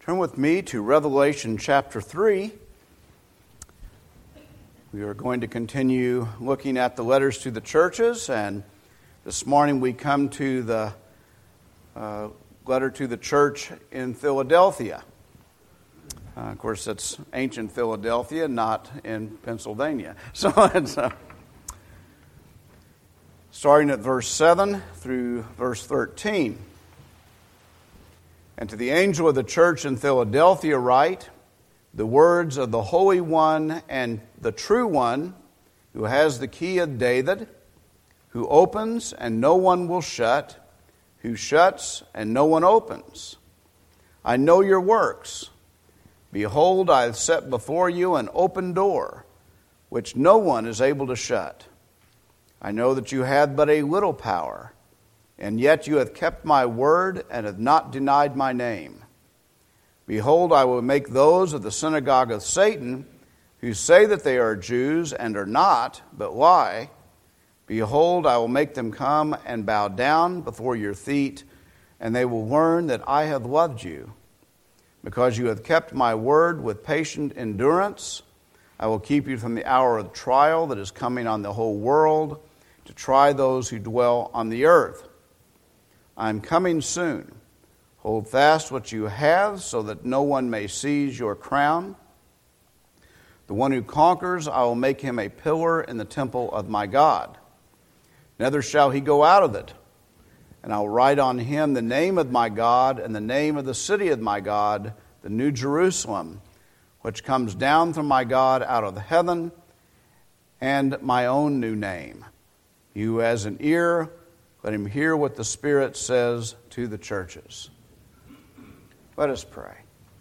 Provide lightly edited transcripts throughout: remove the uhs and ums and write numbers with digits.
Turn with me to Revelation chapter 3. We are going to continue looking at the letters to the churches, and this morning we come to the letter to the church in Philadelphia. Of course, it's ancient Philadelphia, not in Pennsylvania. So it's starting at verse 7 through verse 13. And to the angel of the church in Philadelphia write, the words of the Holy One and the True One, who has the key of David, who opens and no one will shut, who shuts and no one opens. I know your works. Behold, I have set before you an open door, which no one is able to shut. I know that you have but a little power, and yet you have kept my word and have not denied my name. Behold, I will make those of the synagogue of Satan, who say that they are Jews and are not, but lie. Behold, I will make them come and bow down before your feet, and they will learn that I have loved you. Because you have kept my word with patient endurance, I will keep you from the hour of trial that is coming on the whole world, to try those who dwell on the earth. I am coming soon. Hold fast what you have, so that no one may seize your crown. The one who conquers, I will make him a pillar in the temple of my God. Neither shall he go out of it. And I will write on him the name of my God and the name of the city of my God, the New Jerusalem, which comes down from my God out of heaven, and my own new name. He who has an ear, let him hear what the Spirit says to the churches. Let us pray.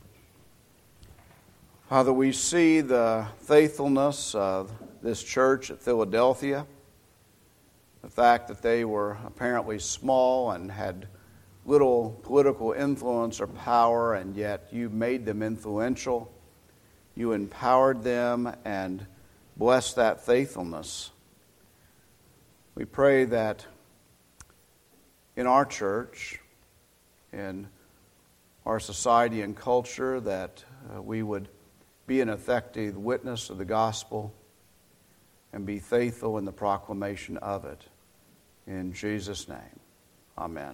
Father, we see the faithfulness of this church at Philadelphia, the fact that they were apparently small and had little political influence or power, and yet you made them influential. You empowered them and blessed that faithfulness. We pray that in our church, in our society and culture, that we would be an effective witness of the gospel and be faithful in the proclamation of it. In Jesus' name, amen.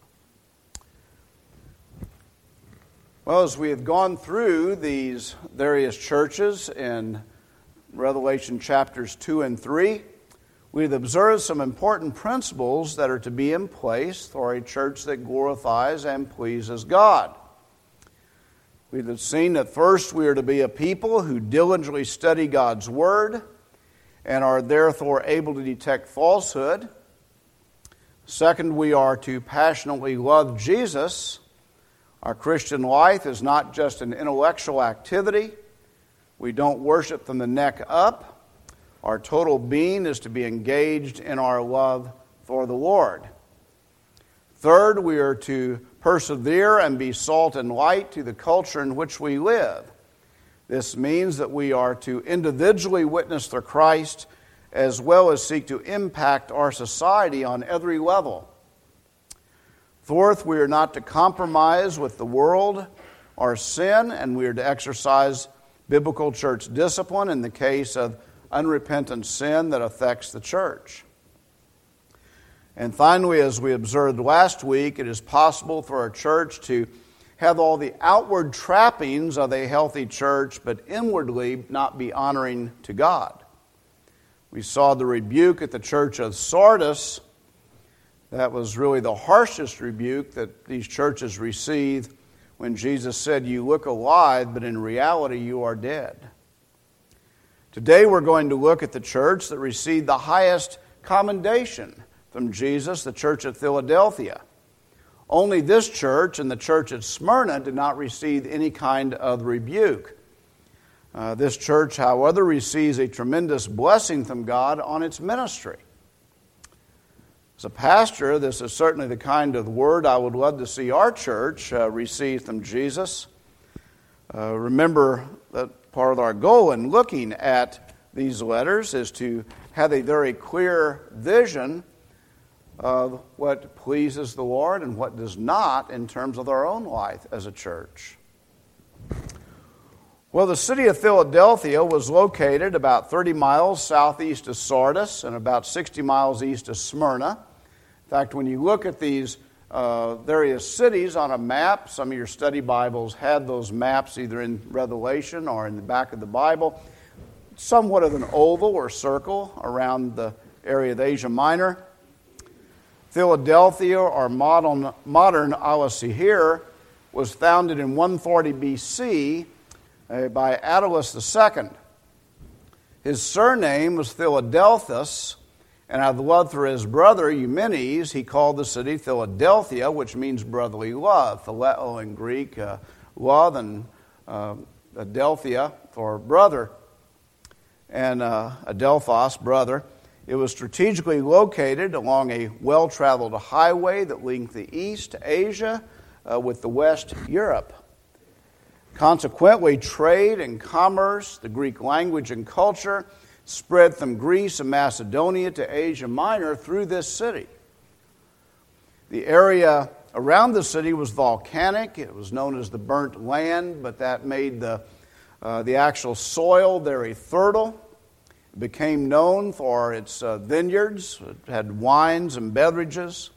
Well, as we have gone through these various churches in Revelation chapters 2 and 3, we've observed some important principles that are to be in place for a church that glorifies and pleases God. We've seen that first we are to be a people who diligently study God's Word and are therefore able to detect falsehood. Second, we are to passionately love Jesus. Our Christian life is not just an intellectual activity. We don't worship from the neck up. Our total being is to be engaged in our love for the Lord. Third, we are to persevere and be salt and light to the culture in which we live. This means that we are to individually witness for Christ as well as seek to impact our society on every level. Fourth, we are not to compromise with the world or sin, and we are to exercise biblical church discipline in the case of unrepentant sin that affects the church. And finally, as we observed last week, it is possible for a church to have all the outward trappings of a healthy church, but inwardly not be honoring to God. We saw the rebuke at the church of Sardis. That was really the harshest rebuke that these churches received when Jesus said, "You look alive, but in reality you are dead." Today we're going to look at the church that received the highest commendation from Jesus, the church at Philadelphia. Only this church and the church at Smyrna did not receive any kind of rebuke. This church, however, receives a tremendous blessing from God on its ministry. As a pastor, this is certainly the kind of word I would love to see our church receive from Jesus. Remember that part of our goal in looking at these letters is to have a very clear vision of what pleases the Lord and what does not in terms of our own life as a church. Well, the city of Philadelphia was located about 30 miles southeast of Sardis and about 60 miles east of Smyrna. In fact, when you look at these various cities on a map, some of your study Bibles had those maps either in Revelation or in the back of the Bible, somewhat of an oval or circle around the area of Asia Minor. Philadelphia, or modern Al-Sihir, was founded in 140 BC by Attalus II. His surname was Philadelphus, and out of love for his brother Eumenes, he called the city Philadelphia, which means brotherly love. Phileo in Greek, love, and Adelphia for brother, and Adelphos, brother. It was strategically located along a well-traveled highway that linked the east, Asia, with the west, Europe. Consequently, trade and commerce, the Greek language and culture, spread from Greece and Macedonia to Asia Minor through this city. The area around the city was volcanic. It was known as the burnt land, but that made the actual soil very fertile. It became known for its vineyards. It had wines and beverages.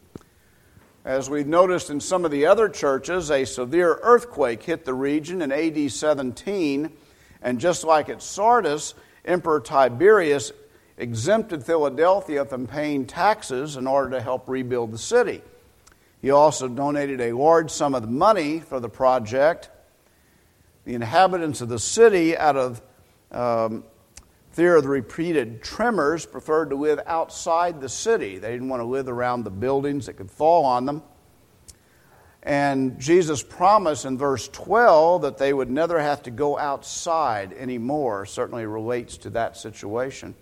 As we've noticed in some of the other churches, a severe earthquake hit the region in AD 17, and just like at Sardis, Emperor Tiberius exempted Philadelphia from paying taxes in order to help rebuild the city. He also donated a large sum of money for the project. The inhabitants of the city, out of fear of the repeated tremors, preferred to live outside the city. They didn't want to live around the buildings that could fall on them. And Jesus promised in verse 12 that they would never have to go outside anymore. Certainly relates to that situation.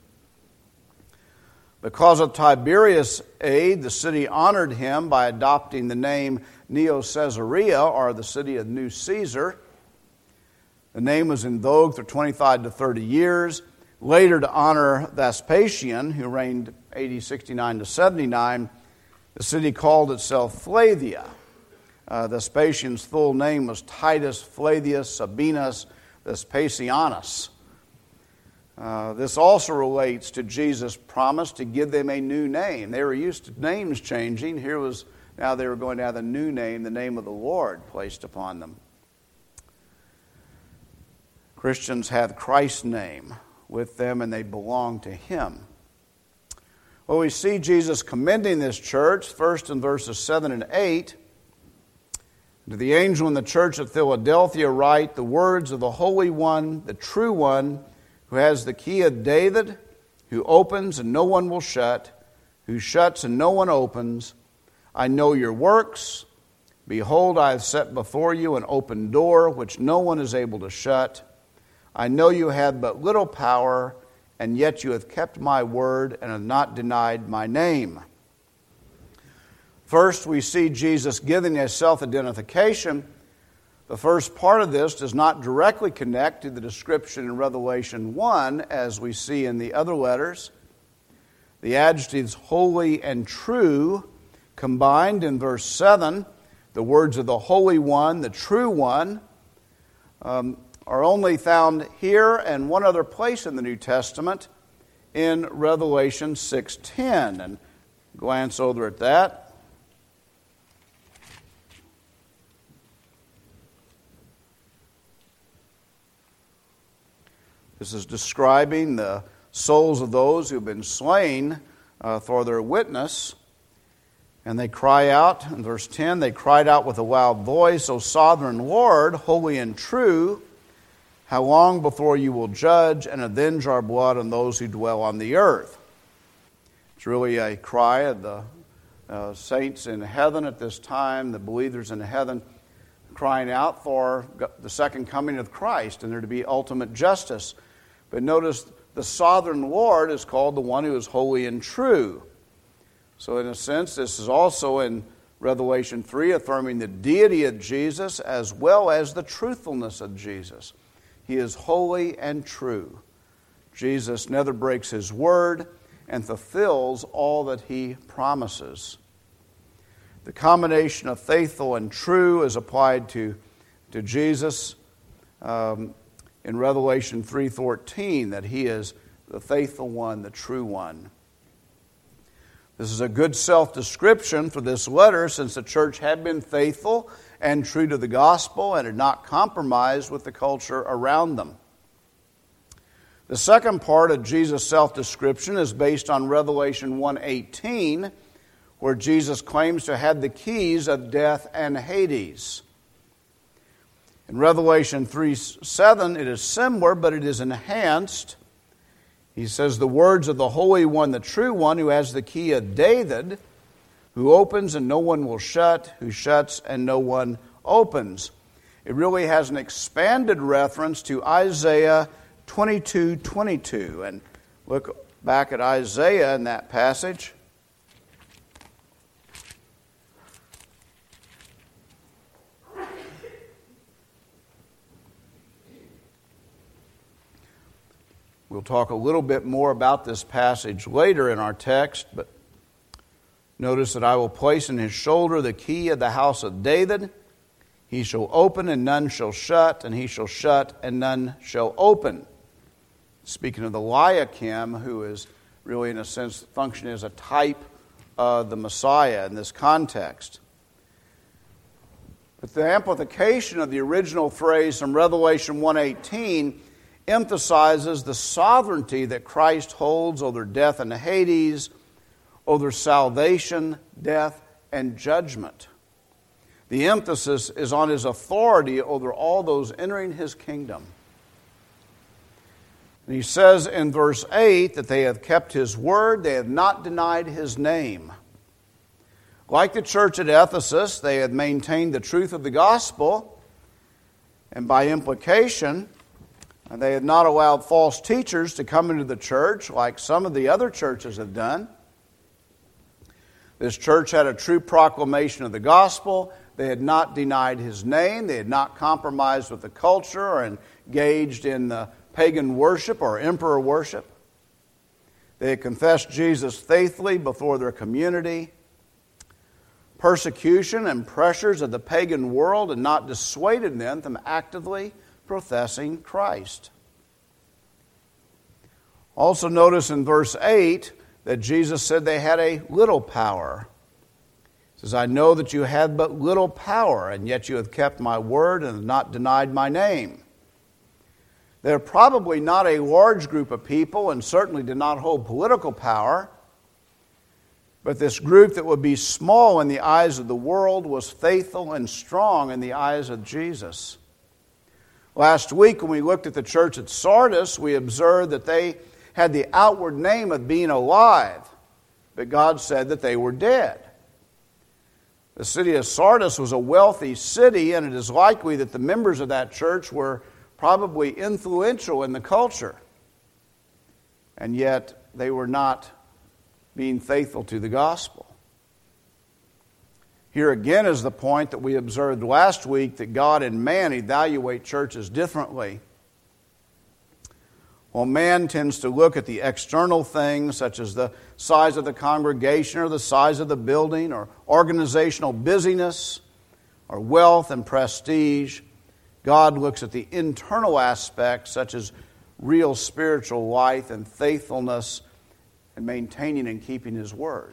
Because of Tiberius' aid, the city honored him by adopting the name Neo Caesarea, or the city of New Caesar. The name was in vogue for 25 to 30 years. Later, to honor Vespasian, who reigned AD 69 to 79, the city called itself Flavia. Vespasian's full name was Titus Flavius Sabinus Vespasianus. This also relates to Jesus' promise to give them a new name. They were used to names changing. Now they were going to have a new name, the name of the Lord, placed upon them. Christians have Christ's name with them, and they belong to Him. Well, we see Jesus commending this church, first in verses 7 and 8. To the angel in the church of Philadelphia write the words of the Holy One, the true One, who has the key of David, who opens and no one will shut, who shuts and no one opens. I know your works. Behold, I have set before you an open door, which no one is able to shut. I know you have but little power, and yet you have kept my word and have not denied my name. First, we see Jesus giving a self-identification. The first part of this does not directly connect to the description in Revelation 1, as we see in the other letters. The adjectives holy and true combined in verse 7, the words of the Holy One, the True One, are only found here and one other place in the New Testament, in Revelation 6:10. And glance over at that. This is describing the souls of those who have been slain for their witness. And they cry out, in verse 10, they cried out with a loud voice, O sovereign Lord, holy and true, how long before you will judge and avenge our blood on those who dwell on the earth? It's really a cry of the saints in heaven at this time, the believers in heaven, crying out for the second coming of Christ and there to be ultimate justice. But notice the sovereign Lord is called the one who is holy and true. So in a sense, this is also in Revelation 3 affirming the deity of Jesus as well as the truthfulness of Jesus. He is holy and true. Jesus never breaks His word and fulfills all that He promises. The combination of faithful and true is applied to Jesus in Revelation 3:14 that he is the faithful one, the true one. This is a good self-description for this letter, since the church had been faithful and true to the gospel and had not compromised with the culture around them. The second part of Jesus' self-description is based on Revelation 1:18, where Jesus claims to have the keys of death and Hades. In Revelation 3:7, it is similar, but it is enhanced. He says, the words of the Holy One, the true one, who has the key of David, who opens and no one will shut, who shuts and no one opens. It really has an expanded reference to Isaiah 22:22. And look back at Isaiah in that passage. We'll talk a little bit more about this passage later in our text, but notice that I will place in his shoulder the key of the house of David. He shall open and none shall shut, and he shall shut and none shall open. Speaking of the Eliakim, who is really in a sense functioning as a type of the Messiah in this context. But the amplification of the original phrase from Revelation 1:18 emphasizes the sovereignty that Christ holds over death and Hades, over salvation, death, and judgment. The emphasis is on his authority over all those entering his kingdom. And he says in verse 8 that they have kept his word, they have not denied his name. Like the church at Ephesus, they had maintained the truth of the gospel, and by implication, they had not allowed false teachers to come into the church like some of the other churches have done. This church had a true proclamation of the gospel. They had not denied his name. They had not compromised with the culture or engaged in the pagan worship or emperor worship. They had confessed Jesus faithfully before their community. Persecution and pressures of the pagan world had not dissuaded them from actively professing Christ. Also notice in verse 8 that Jesus said they had a little power. He says, I know that you had but little power, and yet you have kept my word and have not denied my name. They're probably not a large group of people and certainly did not hold political power, but this group that would be small in the eyes of the world was faithful and strong in the eyes of Jesus. Last week, when we looked at the church at Sardis, we observed that they had the outward name of being alive, but God said that they were dead. The city of Sardis was a wealthy city, and it is likely that the members of that church were probably influential in the culture, and yet they were not being faithful to the gospel. Here again is the point that we observed last week, that God and man evaluate churches differently. While man tends to look at the external things, such as the size of the congregation or the size of the building or organizational busyness or wealth and prestige, God looks at the internal aspects, such as real spiritual life and faithfulness and maintaining and keeping his word.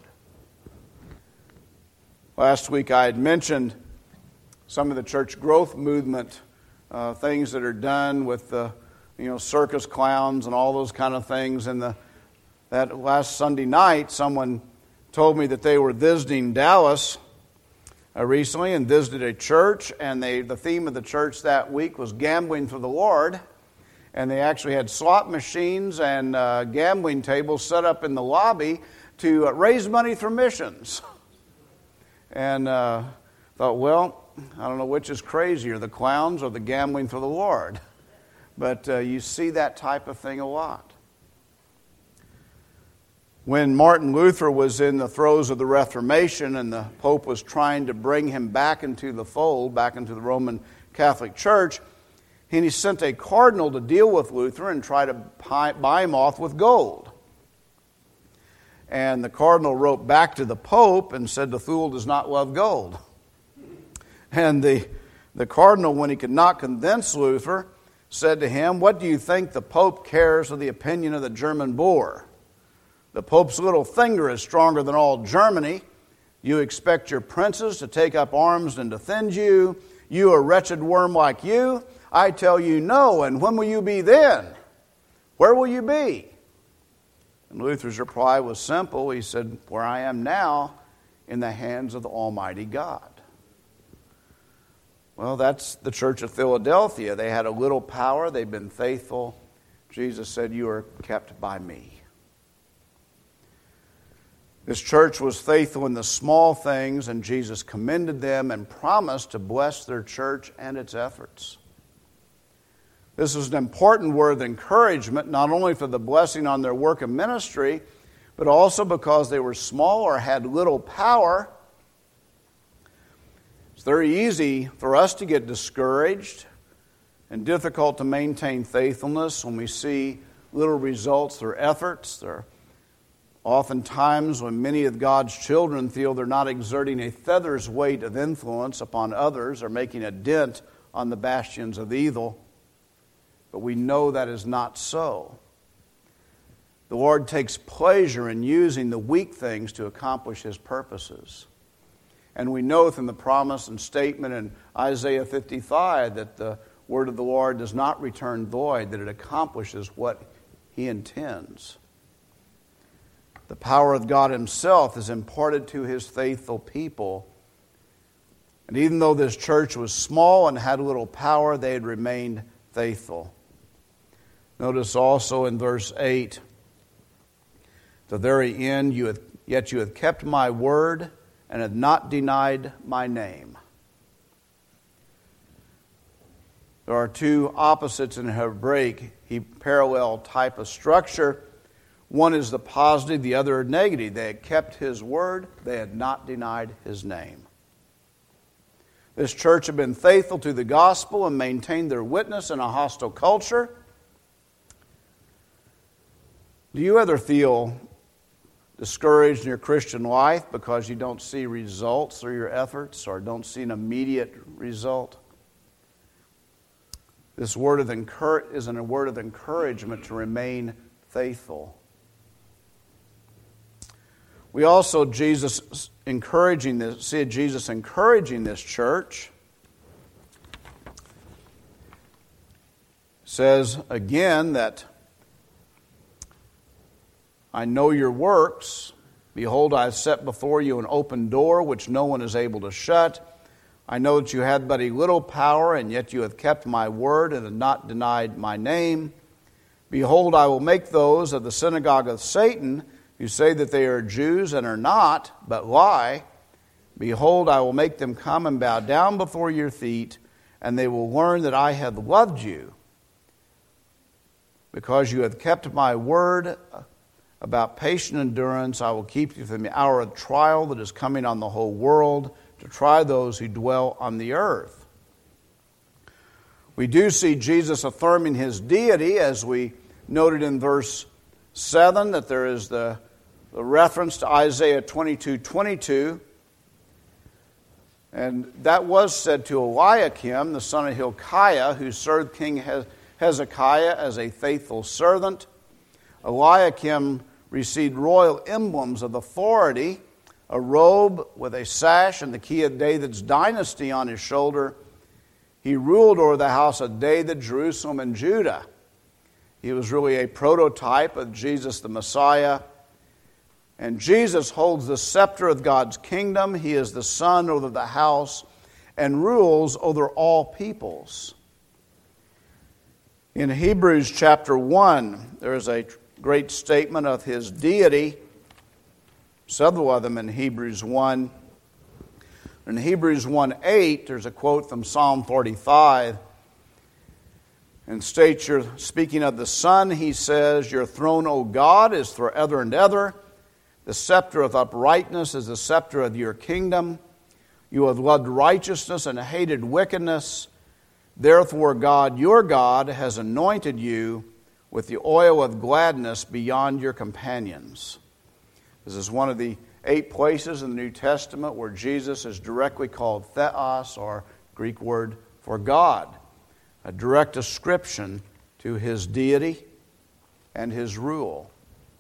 Last week I had mentioned some of the church growth movement things that are done with the circus clowns and all those kind of things. And that last Sunday night, someone told me that they were visiting Dallas recently and visited a church, and the theme of the church that week was gambling for the Lord. And they actually had slot machines and gambling tables set up in the lobby to raise money for missions. And thought, well, I don't know which is crazier, the clowns or the gambling for the Lord. But you see that type of thing a lot. When Martin Luther was in the throes of the Reformation and the Pope was trying to bring him back into the fold, back into the Roman Catholic Church, and he sent a cardinal to deal with Luther and try to buy him off with gold. And the cardinal wrote back to the Pope and said, the fool does not love gold. And the cardinal, when he could not convince Luther, said to him, "What do you think the Pope cares of the opinion of the German boor? The Pope's little finger is stronger than all Germany. You expect your princes to take up arms and defend you? You, a wretched worm like you? I tell you no, and when will you be then? Where will you be?" And Luther's reply was simple. He said, "Where I am now, in the hands of the Almighty God." Well, that's the church of Philadelphia. They had a little power. They've been faithful. Jesus said, "You are kept by me." This church was faithful in the small things, and Jesus commended them and promised to bless their church and its efforts. This is an important word of encouragement, not only for the blessing on their work of ministry, but also because they were small or had little power. It's very easy for us to get discouraged and difficult to maintain faithfulness when we see little results or efforts. There are often times when many of God's children feel they're not exerting a feather's weight of influence upon others or making a dent on the bastions of evil. But we know that is not so. The Lord takes pleasure in using the weak things to accomplish His purposes. And we know from the promise and statement in Isaiah 55 that the word of the Lord does not return void, that it accomplishes what He intends. The power of God Himself is imparted to His faithful people. And even though this church was small and had little power, they had remained faithful. Notice also in verse 8, the very end, yet you have kept my word and have not denied my name. There are two opposites in Hebraic, parallel type of structure. One is the positive, the other negative. They had kept His word, they had not denied His name. This church had been faithful to the gospel and maintained their witness in a hostile culture. Do you ever feel discouraged in your Christian life because you don't see results through your efforts or don't see an immediate result? This word of is a word of encouragement to remain faithful. We also see Jesus encouraging this church. It says again that I know your works. Behold, I have set before you an open door which no one is able to shut. I know that you had but a little power, and yet you have kept my word and have not denied my name. Behold, I will make those of the synagogue of Satan who say that they are Jews and are not, but lie. Behold, I will make them come and bow down before your feet, and they will learn that I have loved you, because you have kept my word. About patient endurance, I will keep you from the hour of trial that is coming on the whole world to try those who dwell on the earth. We do see Jesus affirming His deity, as we noted in verse 7, that there is the reference to Isaiah 22:22. And that was said to Eliakim, the son of Hilkiah, who served King Hezekiah as a faithful servant. Eliakim received royal emblems of authority, a robe with a sash and the key of David's dynasty on his shoulder. He ruled over the house of David, Jerusalem, and Judah. He was really a prototype of Jesus the Messiah. And Jesus holds the scepter of God's kingdom. He is the son over the house and rules over all peoples. In Hebrews chapter 1, there is a great statement of His deity. Several of them in Hebrews 1. In Hebrews 1:8, there's a quote from Psalm 45. And states, speaking of the Son, he says, "Your throne, O God, is forever and ever. The scepter of uprightness is the scepter of your kingdom. You have loved righteousness and hated wickedness. Therefore God, your God, has anointed you with the oil of gladness beyond your companions." This is one of the 8 places in the New Testament where Jesus is directly called Theos, or Greek word for God. a direct ascription to his deity and his rule.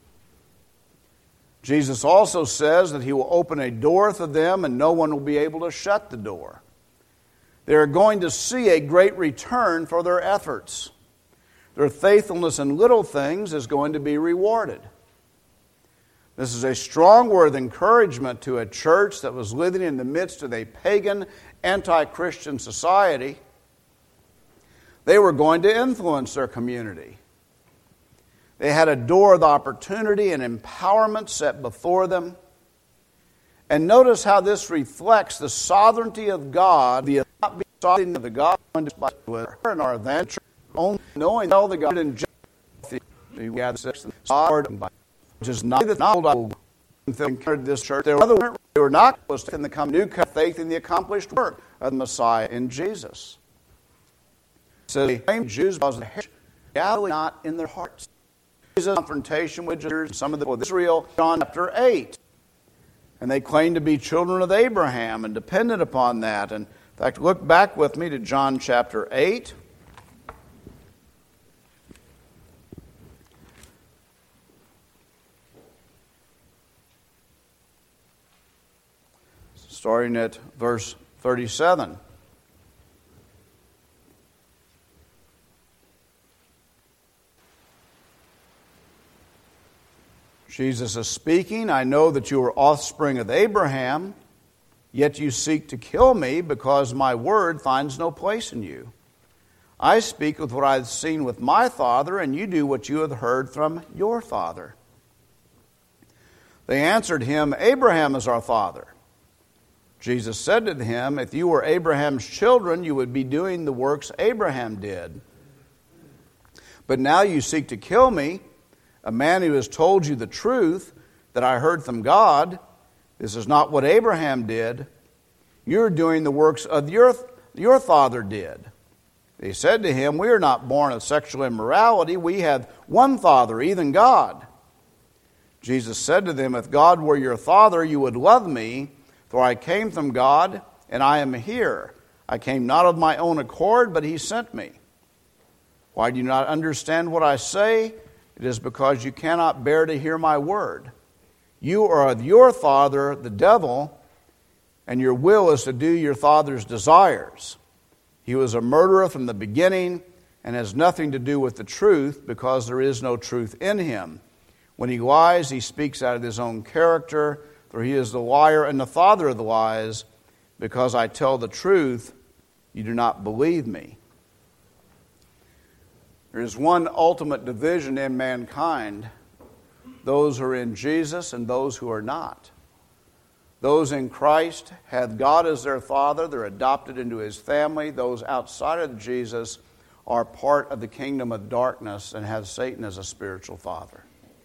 Jesus also says that he will open a door to them and no one will be able to shut the door. They are going to see a great return for their efforts. Their faithfulness in little things is going to be rewarded. This is a strong word of encouragement to a church that was living in the midst of a pagan, anti-Christian society. They were going to influence their community. They had a door of opportunity and empowerment set before them. And notice how this reflects the sovereignty of God, the sovereignty of the God and our adventure, only knowing all the God in justice. We had which is not the knowledge of this church. They were not supposed to in the new faith in the accomplished work of the Messiah in Jesus. So the Jews was the reality not in their hearts. Jesus' confrontation with some of the Israel, John chapter 8. And they claimed to be children of Abraham and depended upon that. And in fact, look back with me to John chapter 8. Starting at verse 37. Jesus is speaking, I know that you are offspring of Abraham, yet you seek to kill me because my word finds no place in you. I speak with what I have seen with my father, and you do what you have heard from your father. They answered him, Abraham is our father. Jesus said to him, if you were Abraham's children, you would be doing the works Abraham did. But now you seek to kill me, a man who has told you the truth that I heard from God. This is not what Abraham did. You're doing the works of your father did. They said to him, we are not born of sexual immorality. We have one Father, even God. Jesus said to them, if God were your Father, you would love me, for I came from God, and I am here. I came not of my own accord, but he sent me. Why do you not understand what I say? It is because you cannot bear to hear my word. You are of your father, the devil, and your will is to do your father's desires. He was a murderer from the beginning and has nothing to do with the truth because there is no truth in him. When he lies, he speaks out of his own character, for he is the liar and the father of the lies. Because I tell the truth, you do not believe me. There is one ultimate division in mankind, those who are in Jesus and those who are not. Those in Christ have God as their Father, they're adopted into His family. Those outside of Jesus are part of the kingdom of darkness and have Satan as a spiritual father.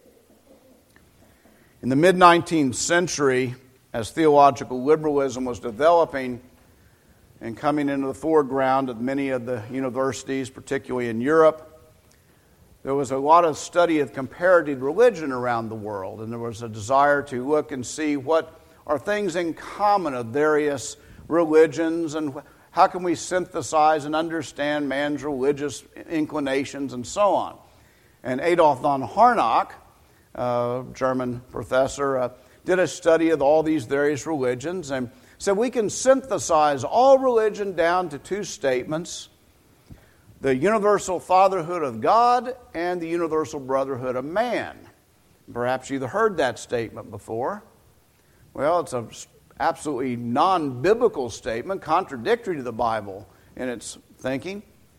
In the mid-19th century, as theological liberalism was developing and coming into the foreground of many of the universities, particularly in Europe, there was a lot of study of comparative religion around the world, and there was a desire to look and see what are things in common of various religions and how can we synthesize and understand man's religious inclinations and so on. And Adolf von Harnack, a German professor, did a study of all these various religions and said we can synthesize all religion down to two statements: the universal fatherhood of God and the universal brotherhood of man. Perhaps you've heard that statement before. Well, it's an absolutely non-biblical statement, contradictory to the Bible in its thinking.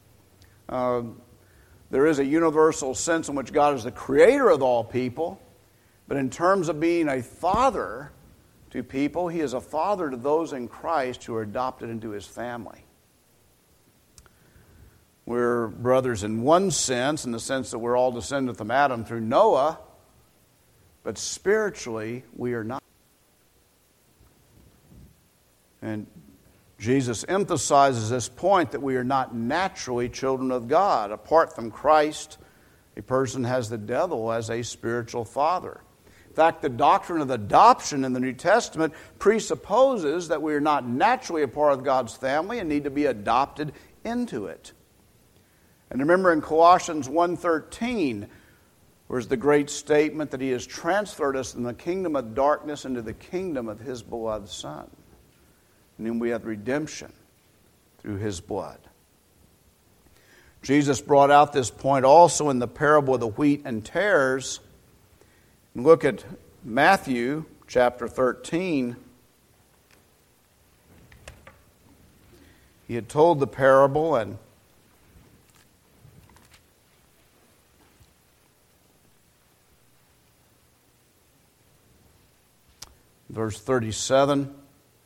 There is a universal sense in which God is the creator of all people, but in terms of being a father to people, He is a father to those in Christ who are adopted into His family. We're brothers in one sense, in the sense that we're all descended from Adam through Noah, but spiritually we are not. And Jesus emphasizes this point that we are not naturally children of God. Apart from Christ, a person has the devil as a spiritual father. In fact, the doctrine of adoption in the New Testament presupposes that we are not naturally a part of God's family and need to be adopted into it. And remember in Colossians 1:13, where's the great statement that He has transferred us from the kingdom of darkness into the kingdom of His beloved Son. And then we have redemption through His blood. Jesus brought out this point also in the parable of the wheat and tares. Look at Matthew chapter 13. He had told the parable, and verse 37,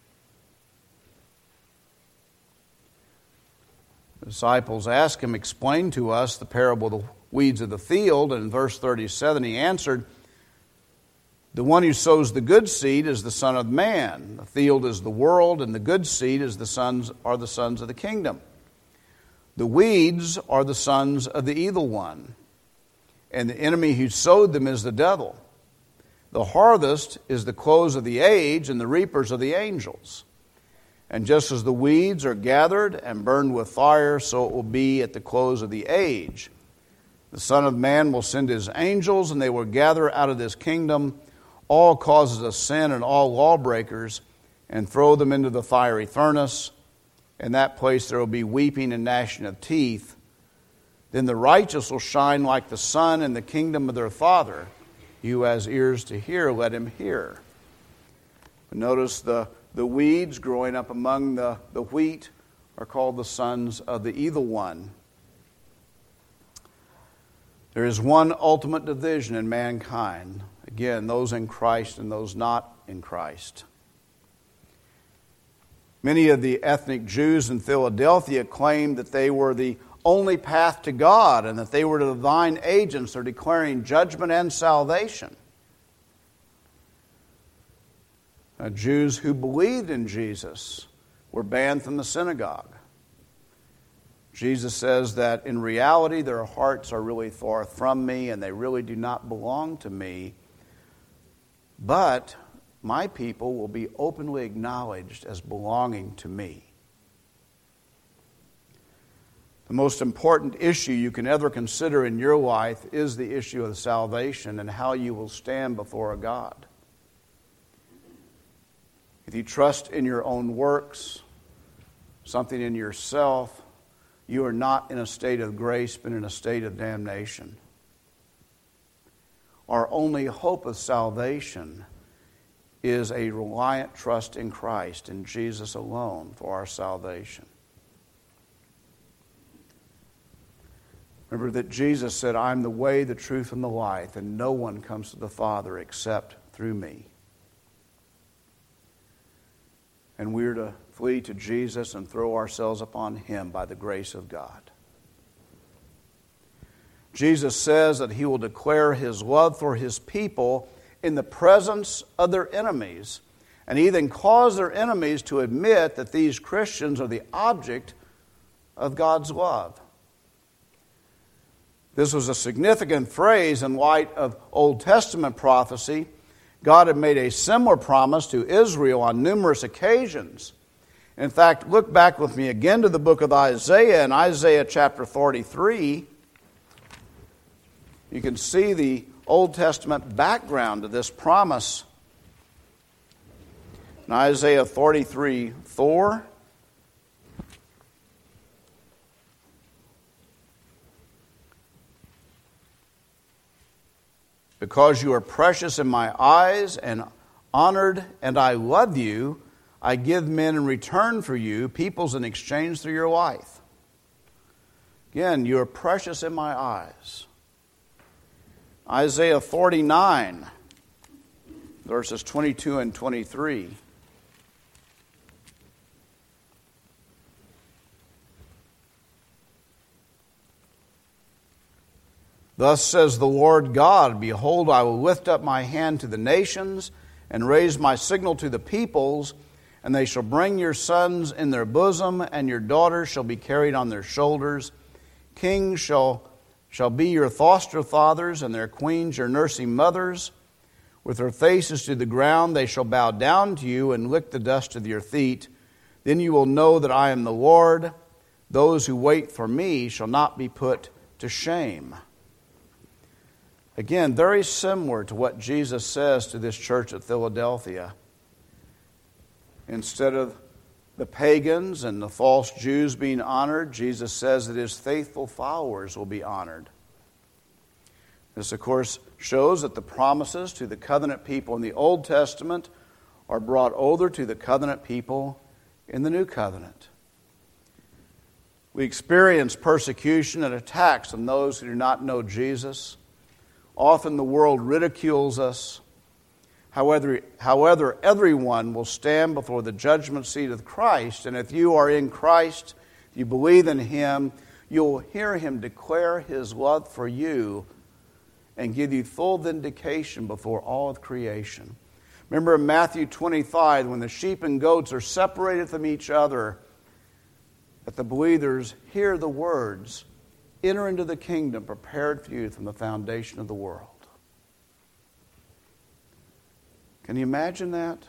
the disciples asked Him, explain to us the parable of the weeds of the field. And in verse 37 He answered, the one who sows the good seed is the Son of Man. The field is the world, and the good seed is the sons of the kingdom. The weeds are the sons of the evil one, and the enemy who sowed them is the devil. The harvest is the close of the age, and the reapers are the angels. And just as the weeds are gathered and burned with fire, so it will be at the close of the age. The Son of Man will send His angels, and they will gather out of this kingdom all causes of sin and all lawbreakers, and throw them into the fiery furnace. In that place there will be weeping and gnashing of teeth. Then the righteous will shine like the sun in the kingdom of their Father. He who has ears to hear, let him hear. Notice the weeds growing up among the wheat are called the sons of the evil one. There is one ultimate division in mankind. Again, those in Christ and those not in Christ. Many of the ethnic Jews in Philadelphia claimed that they were the only path to God and that they were the divine agents for declaring judgment and salvation. Jews who believed in Jesus were banned from the synagogue. Jesus says that in reality their hearts are really far from me and they really do not belong to me. But my people will be openly acknowledged as belonging to me. The most important issue you can ever consider in your life is the issue of salvation and how you will stand before a God. If you trust in your own works, something in yourself, you are not in a state of grace, but in a state of damnation. Our only hope of salvation is a reliant trust in Christ, in Jesus alone, for our salvation. Remember that Jesus said, I'm the way, the truth, and the life, and no one comes to the Father except through me. And we're to flee to Jesus and throw ourselves upon Him by the grace of God. Jesus says that He will declare His love for His people in the presence of their enemies, and even cause their enemies to admit that these Christians are the object of God's love. This was a significant phrase in light of Old Testament prophecy. God had made a similar promise to Israel on numerous occasions. In fact, look back with me again to the book of Isaiah, in Isaiah chapter 43. You can see the Old Testament background to this promise. In Isaiah 43:4, because you are precious in my eyes and honored, and I love you, I give men in return for you, peoples in exchange for your life. Again, you are precious in my eyes. Isaiah 49, verses 22 and 23. Thus says the Lord God, behold, I will lift up my hand to the nations and raise my signal to the peoples, and they shall bring your sons in their bosom, and your daughters shall be carried on their shoulders. Kings shall be your foster fathers, and their queens your nursing mothers. With their faces to the ground they shall bow down to you and lick the dust of your feet. Then you will know that I am the Lord. Those who wait for me shall not be put to shame. Again, very similar to what Jesus says to this church at Philadelphia. Instead of the pagans and the false Jews being honored, Jesus says that his faithful followers will be honored. This, of course, shows that the promises to the covenant people in the Old Testament are brought over to the covenant people in the New Covenant. We experience persecution and attacks from those who do not know Jesus. Often the world ridicules us. However, everyone will stand before the judgment seat of Christ, and if you are in Christ, if you believe in Him, you'll hear Him declare His love for you and give you full vindication before all of creation. Remember in Matthew 25, when the sheep and goats are separated from each other, that the believers hear the words, "Enter into the kingdom prepared for you from the foundation of the world." Can you imagine that?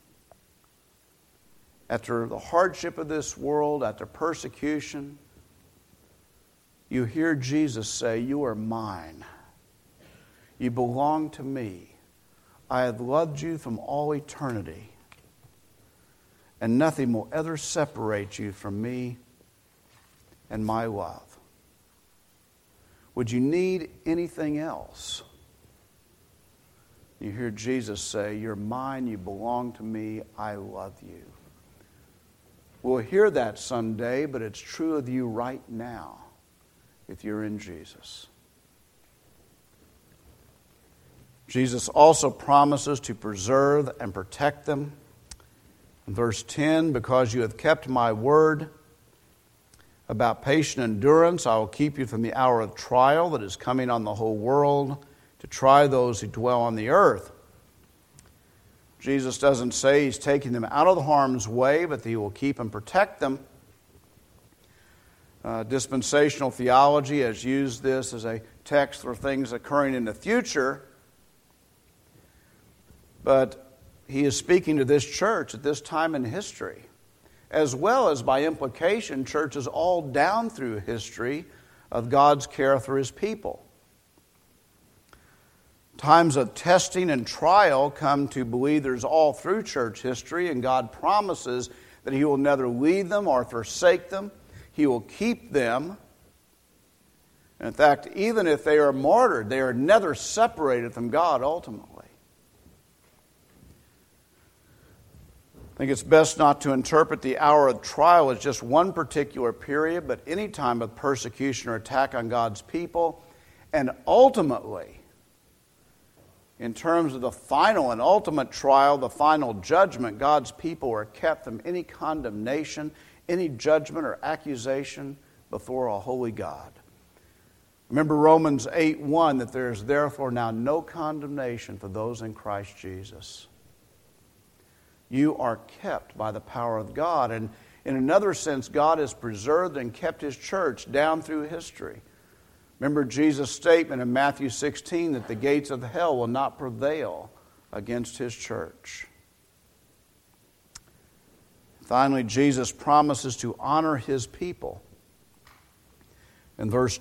After the hardship of this world, after persecution, you hear Jesus say, "You are mine. You belong to me. I have loved you from all eternity, and nothing will ever separate you from me and my love." Would you need anything else? You hear Jesus say, "You're mine, you belong to me, I love you." We'll hear that someday, but it's true of you right now if you're in Jesus. Jesus also promises to preserve and protect them. In verse 10, "Because you have kept my word about patient endurance, I will keep you from the hour of trial that is coming on the whole world to try those who dwell on the earth." Jesus doesn't say He's taking them out of the harm's way, but that He will keep and protect them. Dispensational theology has used this as a text for things occurring in the future. But He is speaking to this church at this time in history, as well as by implication churches all down through history of God's care for His people. Times of testing and trial come to believers all through church history, and God promises that He will never leave them or forsake them. He will keep them. In fact, even if they are martyred, they are never separated from God ultimately. I think it's best not to interpret the hour of trial as just one particular period, but any time of persecution or attack on God's people. And ultimately, in terms of the final and ultimate trial, the final judgment, God's people are kept from any condemnation, any judgment or accusation before a holy God. Remember Romans 8:1, that there is therefore now no condemnation for those in Christ Jesus. You are kept by the power of God. And in another sense, God has preserved and kept His church down through history. Remember Jesus' statement in Matthew 16 that the gates of hell will not prevail against His church. Finally, Jesus promises to honor His people. In verse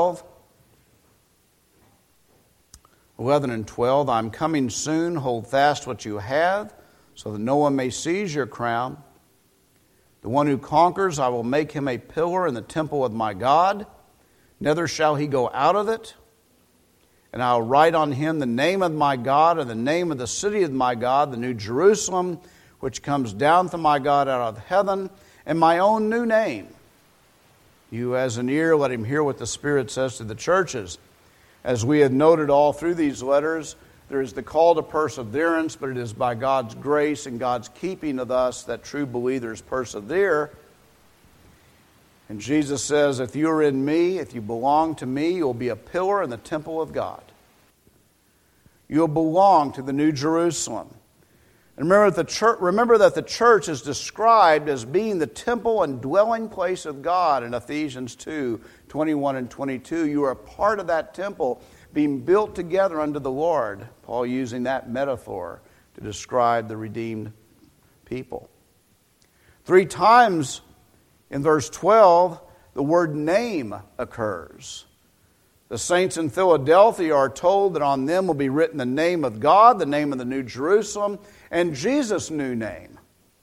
11 and 12, "I'm coming soon, hold fast what you have, so that no one may seize your crown. The one who conquers, I will make him a pillar in the temple of my God. Neither shall he go out of it. And I will write on him the name of my God and the name of the city of my God, the New Jerusalem, which comes down from my God out of heaven, and my own new name. You who has an ear, let him hear what the Spirit says to the churches." As we have noted all through these letters, there is the call to perseverance, but it is by God's grace and God's keeping of us that true believers persevere. And Jesus says, if you are in me, if you belong to me, you'll be a pillar in the temple of God. You'll belong to the New Jerusalem. And remember that the church is described as being the temple and dwelling place of God in Ephesians 2:21 and 22. You are a part of that temple being built together unto the Lord. Paul using that metaphor to describe the redeemed people. 3 times in verse 12, the word name occurs. The saints in Philadelphia are told that on them will be written the name of God, the name of the New Jerusalem, and Jesus' new name.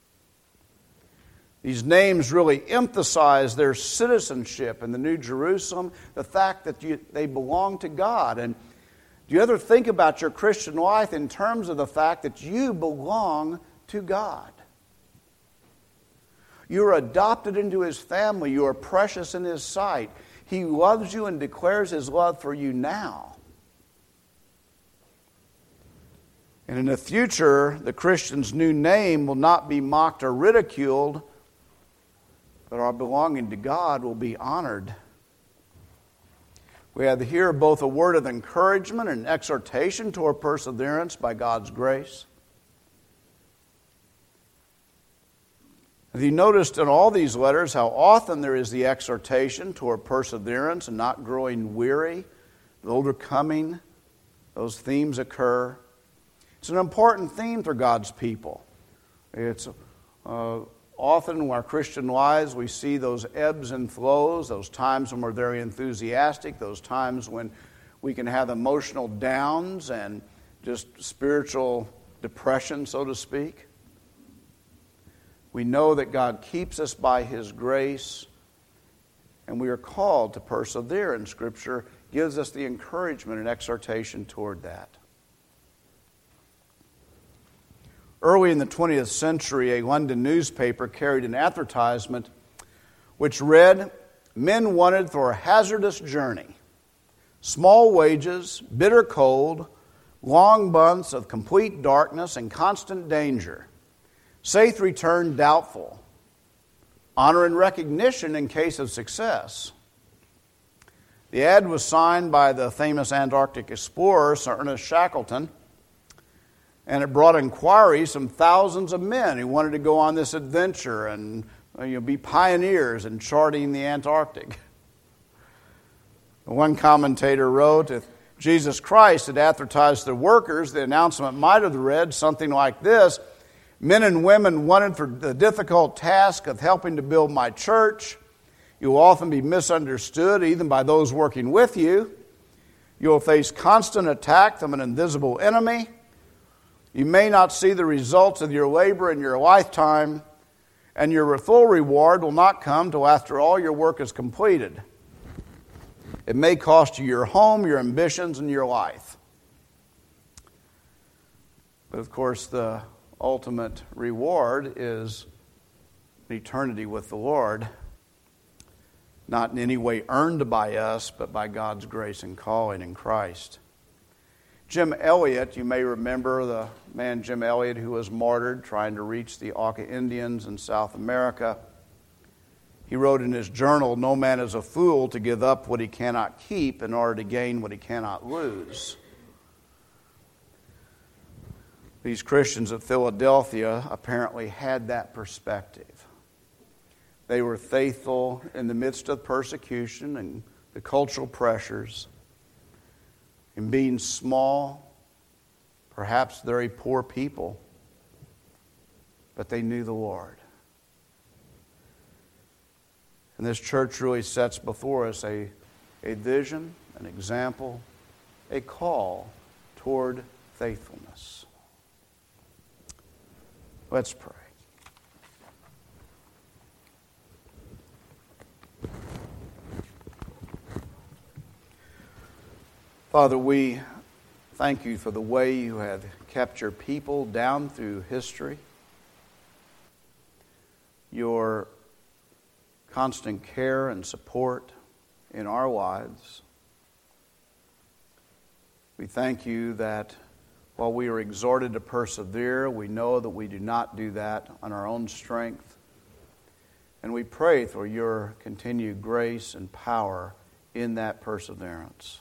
These names really emphasize their citizenship in the New Jerusalem, the fact that they belong to God. And do you ever think about your Christian life in terms of the fact that you belong to God? You are adopted into His family. You are precious in His sight. He loves you and declares His love for you now. And in the future, the Christian's new name will not be mocked or ridiculed, but our belonging to God will be honored. We have here both a word of encouragement and exhortation toward perseverance by God's grace. Have you noticed in all these letters how often there is the exhortation toward perseverance and not growing weary, overcoming? Those themes occur. It's an important theme for God's people. It's often in our Christian lives we see those ebbs and flows, those times when we're very enthusiastic, those times when we can have emotional downs and just spiritual depression, so to speak. We know that God keeps us by His grace, and we are called to persevere, and Scripture gives us the encouragement and exhortation toward that. Early in the 20th century, a London newspaper carried an advertisement which read, "Men wanted for a hazardous journey, small wages, bitter cold, long months of complete darkness and constant danger. Safe return doubtful. Honor and recognition in case of success." The ad was signed by the famous Antarctic explorer, Sir Ernest Shackleton, and it brought inquiries from thousands of men who wanted to go on this adventure and be pioneers in charting the Antarctic. One commentator wrote, if Jesus Christ had advertised the workers, the announcement might have read something like this: "Men and women wanted for the difficult task of helping to build my church. You will often be misunderstood even by those working with you. You will face constant attack from an invisible enemy. You may not see the results of your labor in your lifetime, and your full reward will not come till after all your work is completed. It may cost you your home, your ambitions, and your life." But of course, the ultimate reward is eternity with the Lord, not in any way earned by us, but by God's grace and calling in Christ. Jim Elliot, you may remember the man Jim Elliot who was martyred trying to reach the Auca Indians in South America. He wrote in his journal, "No man is a fool to give up what he cannot keep in order to gain what he cannot lose." These Christians at Philadelphia apparently had that perspective. They were faithful in the midst of persecution and the cultural pressures, in being small, perhaps very poor people, but they knew the Lord. And this church really sets before us a vision, an example, a call toward faithfulness. Let's pray. Father, we thank you for the way you have kept your people down through history, your constant care and support in our lives. We thank you that while we are exhorted to persevere, we know that we do not do that on our own strength. And we pray for your continued grace and power in that perseverance.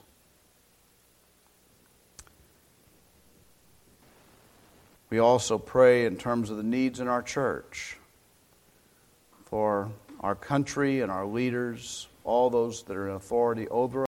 We also pray in terms of the needs in our church, for our country and our leaders, all those that are in authority over us.